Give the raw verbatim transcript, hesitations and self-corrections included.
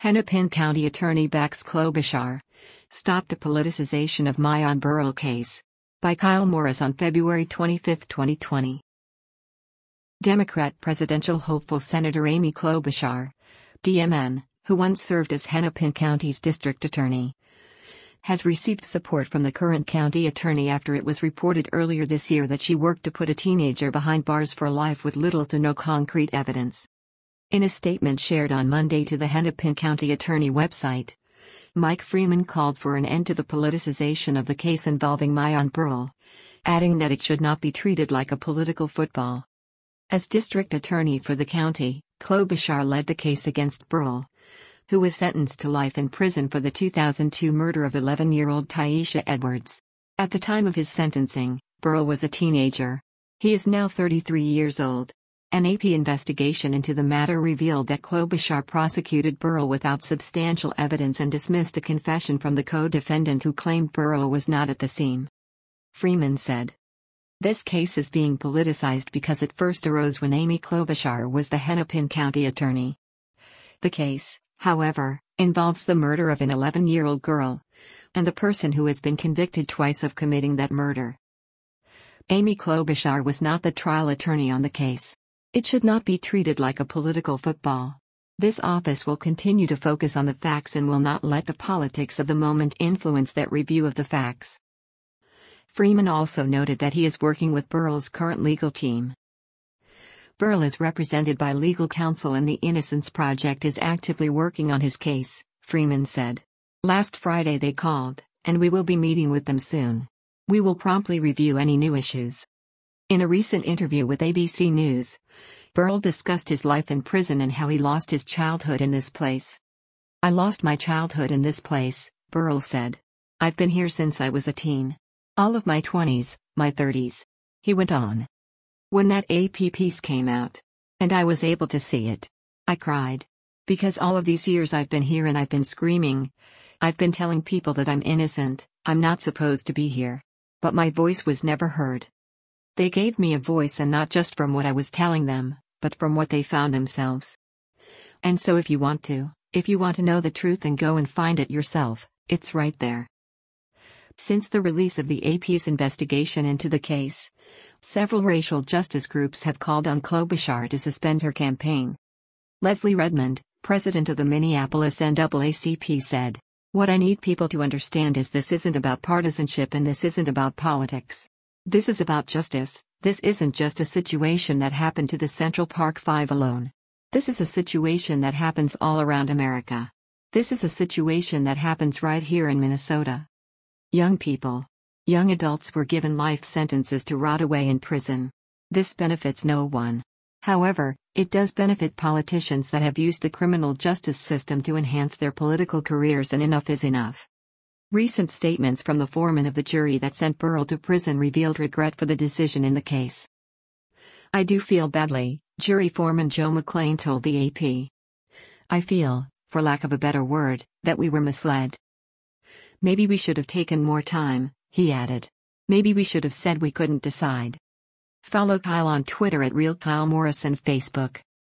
Hennepin County Attorney backs Klobuchar. Stop the politicization of Myon Burrell case. By Kyle Morris on February twenty-fifth, twenty twenty. Democrat presidential hopeful Senator Amy Klobuchar, D M N, who once served as Hennepin County's district attorney, has received support from the current county attorney after it was reported earlier this year that she worked to put a teenager behind bars for life with little to no concrete evidence. In a statement shared on Monday to the Hennepin County Attorney website, Mike Freeman called for an end to the politicization of the case involving Myon Burrell, adding that it should not be treated like a political football. As district attorney for the county, Klobuchar led the case against Burrell, who was sentenced to life in prison for the two thousand two murder of eleven-year-old Tyesha Edwards. At the time of his sentencing, Burrell was a teenager. He is now thirty-three years old. An A P investigation into the matter revealed that Klobuchar prosecuted Burrell without substantial evidence and dismissed a confession from the co-defendant who claimed Burrell was not at the scene. Freeman said, "This case is being politicized because it first arose when Amy Klobuchar was the Hennepin County attorney. The case, however, involves the murder of an eleven-year-old girl, and the person who has been convicted twice of committing that murder. Amy Klobuchar was not the trial attorney on the case. It should not be treated like a political football. This office will continue to focus on the facts and will not let the politics of the moment influence that review of the facts." Freeman also noted that he is working with Burrell's current legal team. Burrell is represented by legal counsel and the Innocence Project is actively working on his case, Freeman said. "Last Friday they called, and we will be meeting with them soon. We will promptly review any new issues." In a recent interview with A B C News, Burrell discussed his life in prison and how he lost his childhood in this place. "I lost my childhood in this place," Burrell said. "I've been here since I was a teen. All of my twenties, my thirties. He went on. "When that A P piece came out, and I was able to see it, I cried. Because all of these years I've been here and I've been screaming. I've been telling people that I'm innocent, I'm not supposed to be here. But my voice was never heard. They gave me a voice, and not just from what I was telling them, but from what they found themselves. And so if you want to, if you want to know the truth and go and find it yourself, it's right there." Since the release of the A P's investigation into the case, several racial justice groups have called on Klobuchar to suspend her campaign. Leslie Redmond, president of the Minneapolis N double A C P, said, "What I need people to understand is this isn't about partisanship and this isn't about politics. This is about justice. This isn't just a situation that happened to the Central Park Five alone. This is a situation that happens all around America. This is a situation that happens right here in Minnesota. Young people, young adults were given life sentences to rot away in prison. This benefits no one. However, it does benefit politicians that have used the criminal justice system to enhance their political careers, and enough is enough." Recent statements from the foreman of the jury that sent Burrell to prison revealed regret for the decision in the case. "I do feel badly," jury foreman Joe McClain told the A P. "I feel, for lack of a better word, that we were misled. Maybe we should have taken more time," he added. "Maybe we should have said we couldn't decide." Follow Kyle on Twitter at Real Kyle Morris and Facebook.